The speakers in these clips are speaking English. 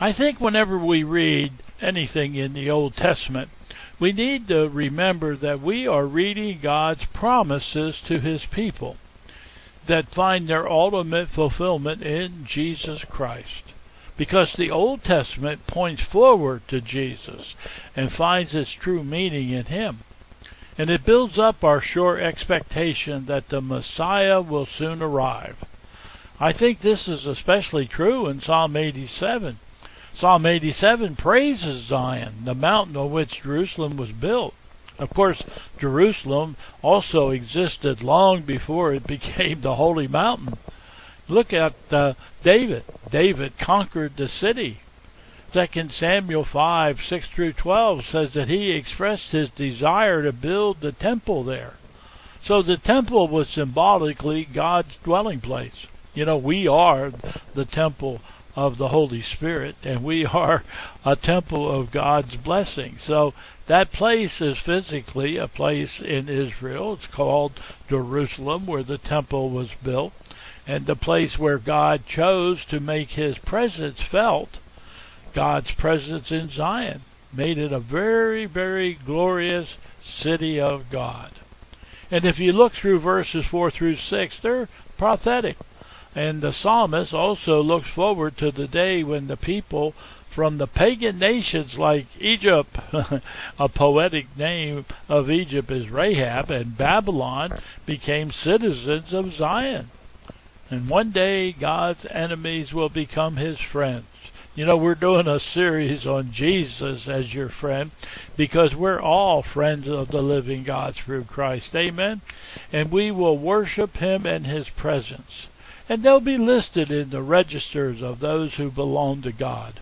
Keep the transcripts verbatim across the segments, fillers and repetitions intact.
I think whenever we read anything in the Old Testament, we need to remember that we are reading God's promises to His people that find their ultimate fulfillment in Jesus Christ. Because the Old Testament points forward to Jesus and finds its true meaning in Him. And it builds up our sure expectation that the Messiah will soon arrive. I think this is especially true in Psalm eighty-seven. Psalm eighty-seven praises Zion, the mountain on which Jerusalem was built. Of course, Jerusalem also existed long before it became the holy mountain. Look at uh, David. David conquered the city. Second Samuel five, six through twelve says that he expressed his desire to build the temple there. So the temple was symbolically God's dwelling place. You know, we are the temple of the Holy Spirit, and we are a temple of God's blessing. So that place is physically a place in Israel. It's called Jerusalem, where the temple was built, and the place where God chose to make His presence felt. God's presence in Zion made it a very, very glorious city of God. And if you look through verses four through six, they're prophetic. And the psalmist also looks forward to the day when the people from the pagan nations like Egypt, a poetic name of Egypt is Rahab, and Babylon became citizens of Zion. And one day God's enemies will become His friends. You know, we're doing a series on Jesus as your friend because we're all friends of the living God through Christ. Amen? And we will worship Him in His presence. And they'll be listed in the registers of those who belong to God.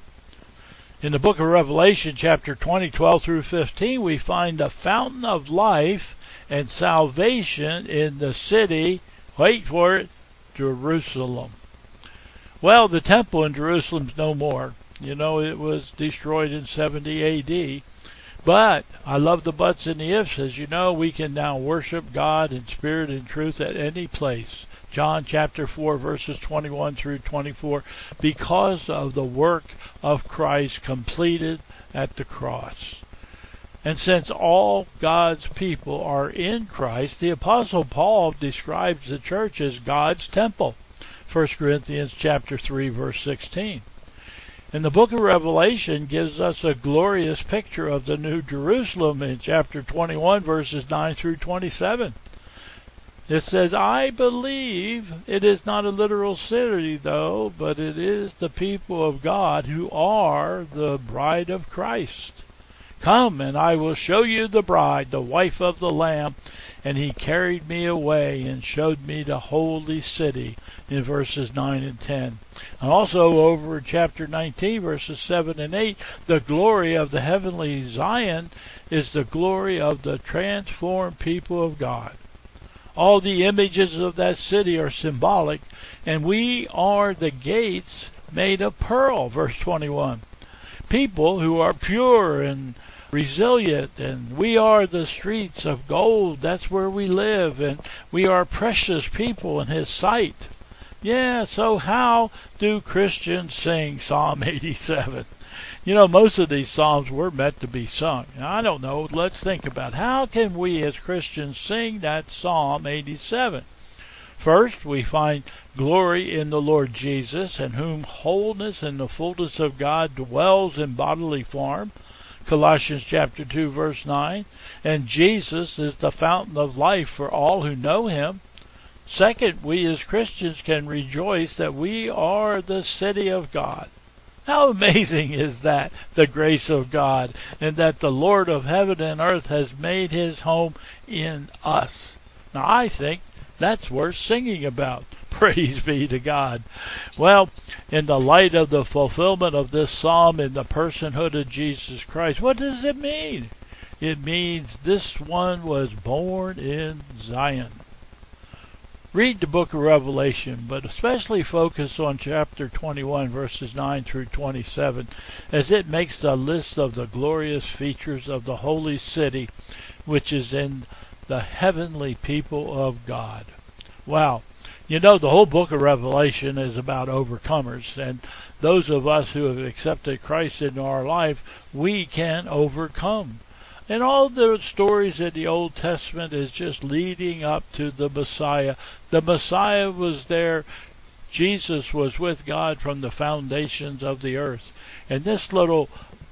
In the book of Revelation, chapter twenty, twelve through fifteen, we find the fountain of life and salvation in the city, wait for it, Jerusalem. Well, the temple in Jerusalem's no more. You know, it was destroyed in seventy A D. But I love the buts and the ifs. As you know, we can now worship God in spirit and truth at any place. John chapter four, verses twenty-one through twenty-four, because of the work of Christ completed at the cross. And since all God's people are in Christ, the Apostle Paul describes the church as God's temple. First Corinthians chapter three, verse sixteen. And the book of Revelation gives us a glorious picture of the New Jerusalem in chapter twenty-one, verses nine through twenty-seven. It says, I believe it is not a literal city, though, but it is the people of God who are the bride of Christ. Come, and I will show you the bride, the wife of the Lamb. And he carried me away and showed me the holy city in verses nine and ten. And also over in chapter nineteen, verses seven and eight, the glory of the heavenly Zion is the glory of the transformed people of God. All the images of that city are symbolic, and we are the gates made of pearl, verse twenty-one. People who are pure and resilient, and we are the streets of gold. That's where we live, and we are precious people in His sight. Yeah, so how do Christians sing Psalm eighty-seven? You know, most of these psalms were meant to be sung. Now, I don't know. Let's think about how can we as Christians sing that Psalm eighty-seven? First, we find glory in the Lord Jesus, in whom wholeness and the fullness of God dwells in bodily form. Colossians chapter two, verse nine. And Jesus is the fountain of life for all who know Him. Second, we as Christians can rejoice that we are the city of God. How amazing is that, the grace of God, and that the Lord of heaven and earth has made His home in us. Now, I think that's worth singing about. Praise be to God. Well, in the light of the fulfillment of this psalm in the personhood of Jesus Christ, what does it mean? It means this one was born in Zion. Read the book of Revelation, but especially focus on chapter twenty-one, verses nine through twenty-seven, as it makes the list of the glorious features of the holy city, which is in the heavenly people of God. Wow. You know, the whole book of Revelation is about overcomers, and those of us who have accepted Christ into our life, we can overcome. And all the stories in the Old Testament is just leading up to the Messiah. The Messiah was there. Jesus was with God from the foundations of the earth. And this little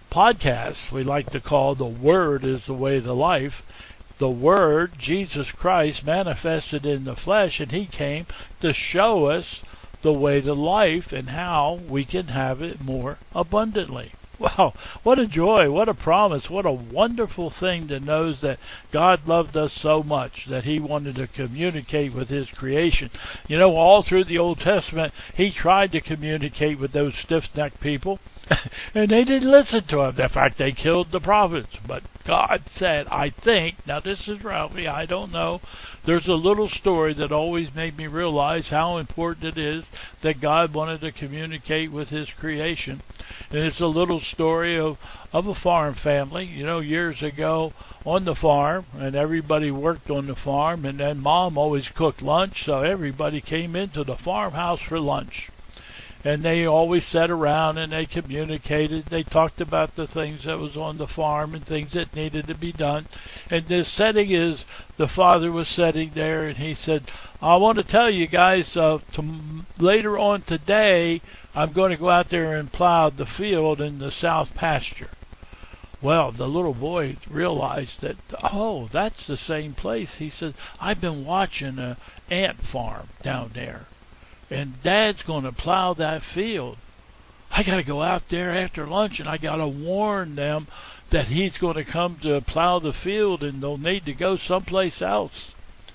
podcast we like to call The Word is the Way, the Life. The Word, Jesus Christ, manifested in the flesh, and He came to show us the way to life and how we can have it more abundantly. Wow, what a joy, what a promise, what a wonderful thing to know that God loved us so much that He wanted to communicate with His creation. You know, all through the Old Testament, He tried to communicate with those stiff-necked people, and they didn't listen to Him. In fact, they killed the prophets. But God said, I think, now this is Ralphie, I don't know, there's a little story that always made me realize how important it is that God wanted to communicate with His creation. And it's a little story of, of a farm family, you know, years ago on the farm, and everybody worked on the farm, and then Mom always cooked lunch, so everybody came into the farmhouse for lunch. And they always sat around and they communicated. They talked about the things that was on the farm and things that needed to be done. And the setting is, the father was sitting there and he said, I want to tell you guys, uh, to, later on today, I'm going to go out there and plow the field in the south pasture. Well, the little boy realized that, oh, that's the same place. He said, I've been watching an ant farm down there, and Dad's going to plow that field. I got to go out there after lunch, and I got to warn them that he's going to come to plow the field, and they'll need to go someplace else.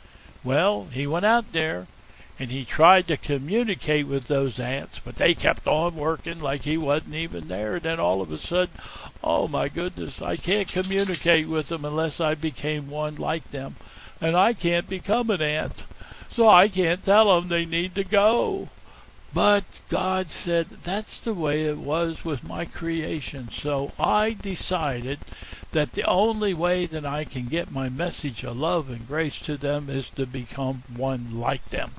Well, he went out there, and he tried to communicate with those ants, but they kept on working like he wasn't even there. And then all of a sudden, oh my goodness, I can't communicate with them unless I became one like them. And I can't become an ant, so I can't tell them they need to go. But God said, that's the way it was with my creation. So I decided that the only way that I can get my message of love and grace to them is to become one like them.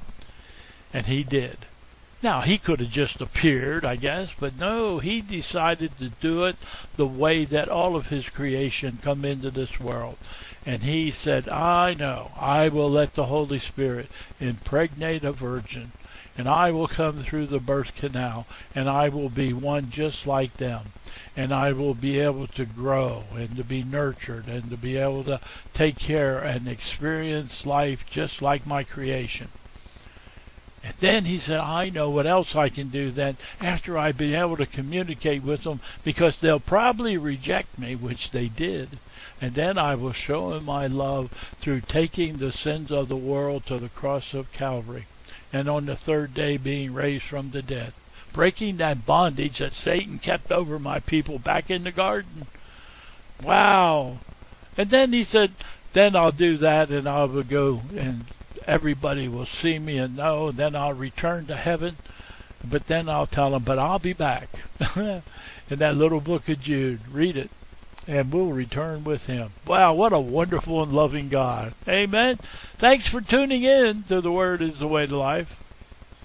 And he did. Now, he could have just appeared, I guess, but no, he decided to do it the way that all of his creation come into this world. And he said, I know, I will let the Holy Spirit impregnate a virgin, and I will come through the birth canal, and I will be one just like them. And I will be able to grow and to be nurtured and to be able to take care and experience life just like my creation. And then he said, I know what else I can do then after I've been able to communicate with them, because they'll probably reject me, which they did. And then I will show them my love through taking the sins of the world to the cross of Calvary, and on the third day being raised from the dead, breaking that bondage that Satan kept over my people back in the garden. Wow. And then he said, then I'll do that, and I will go and everybody will see me and know, and then I'll return to heaven. But then I'll tell them, but I'll be back. In that little book of Jude, read it, and we'll return with him. Wow, what a wonderful and loving God. Amen. Thanks for tuning in to The Word is the Way to Life.